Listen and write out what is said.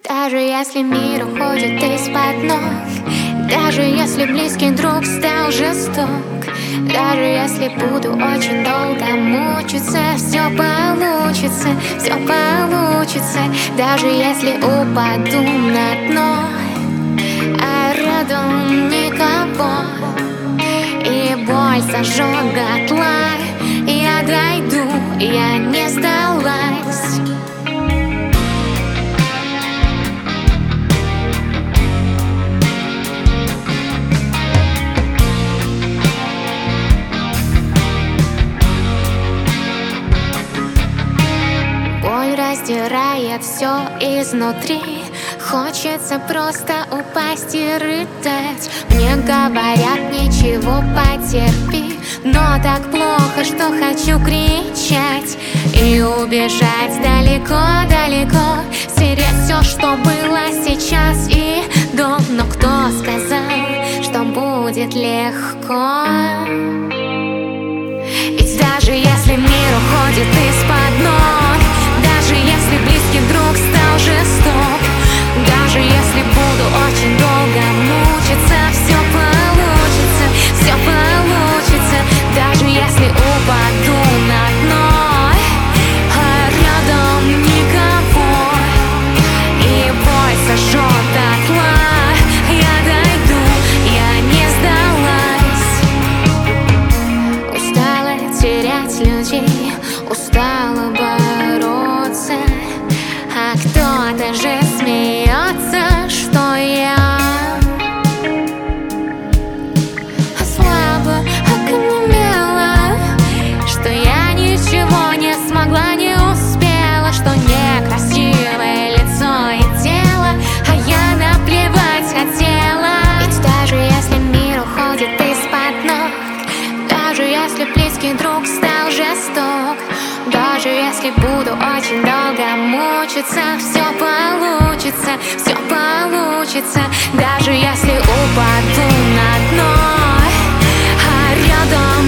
Даже если мир уходит из-под ног, даже если близкий друг стал жесток, даже если буду очень долго мучиться, все получится, все получится. Даже если упаду на дно, а рядом никого, и боль сожжет дотла, я дойду, я не сдалась. Боль раздирает все изнутри. Хочется просто упасть и рыдать. Мне говорят, ничего, потерпи, но так плохо, что хочу кричать и убежать далеко-далеко, стереть все, что было сейчас и до. Но кто сказал, что будет легко? Ведь даже если мир уходит из-под ног, даже если близкий друг стал жесток, даже если буду очень долго мучиться, все получится, все получится. Даже если упаду на дно, а рядом никого, и боль сожжет дотла, я дойду, я не сдалась. Устала терять людей, устала бороться, а кто-то же смеется, что я слабо окаменела, что я ничего не смогла, не успела, что некрасивое лицо и тело, а я наплевать хотела. Ведь даже если мир уходит из-под ног, даже если близкий друг стал жесток, даже если буду очень долго мучиться, все получится, все получится. Даже если упаду на дно, а рядом